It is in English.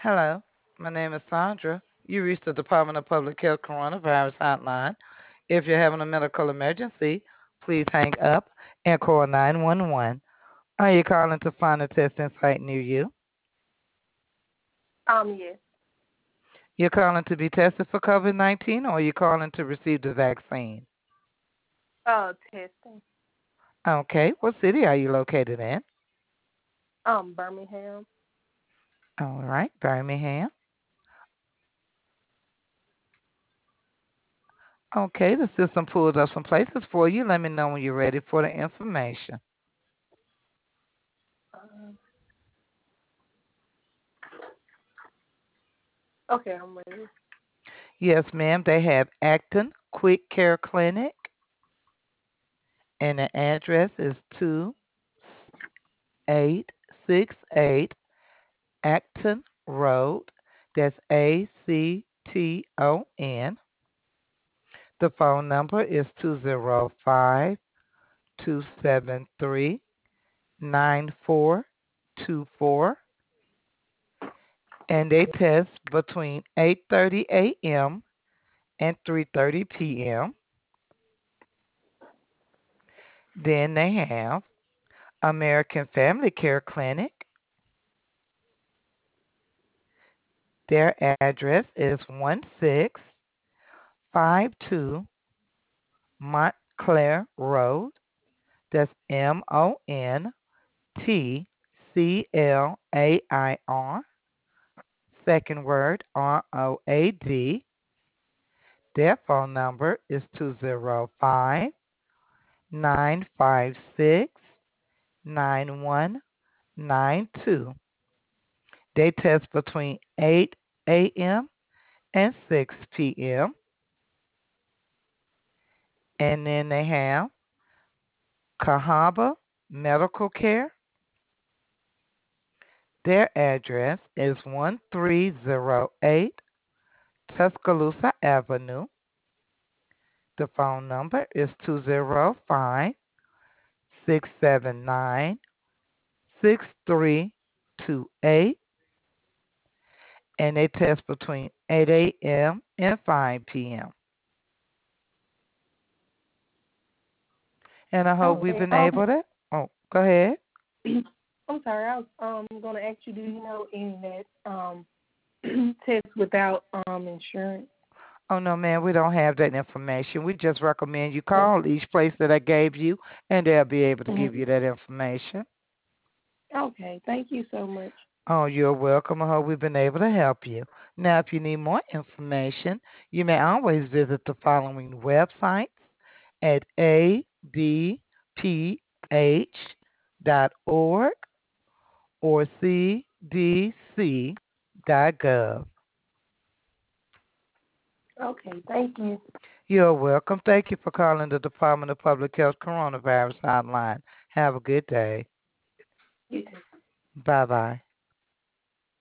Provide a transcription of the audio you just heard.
Hello, my name is Sandra. You reached the Department of Public Health Coronavirus Hotline. If you're having a medical emergency, please hang up and call 911. Are you calling to find a testing site near you? Yes. You're calling to be tested for COVID-19 or are you calling to receive the vaccine? Testing. Okay, what city are you located in? Birmingham. All right, Birmingham. Okay, the system pulled up some places for you. Let me know when you're ready for the information. Um, okay, I'm ready. Yes, ma'am, they have Acton Quick Care Clinic, and the address is 2868 Acton Road. That's Acton. The phone number is 205-273-9424. And they test between 8:30 a.m. and 3:30 p.m. Then they have American Family Care Clinic. Their address is 1652 Montclair Road. That's Montclair. Second word Road. Their phone number is 205-956-9192. They test between 8 a.m. and 6 p.m. And then they have Cahaba Medical Care. Their address is 1308 Tuscaloosa Avenue. The phone number is 205-679-6328. And they test between 8 a.m. and 5 p.m. And I hope Oh, we've and been able to. Oh, go ahead. I'm sorry. I was gonna ask you, do you know any that tests without insurance? Oh, no, man, we don't have that information. We just recommend you Oh, call each place that I gave you, and they'll be able to give mhm. you that information. Okay. Thank you so much. Oh, you're welcome. I hope we've been able to help you. Now, if you need more information, you may always visit the following websites at adph.org or cdc.gov. Okay. Thank you. You're welcome. Thank you for calling the Department of Public Health Coronavirus Hotline. Have a good day. You too. Bye bye.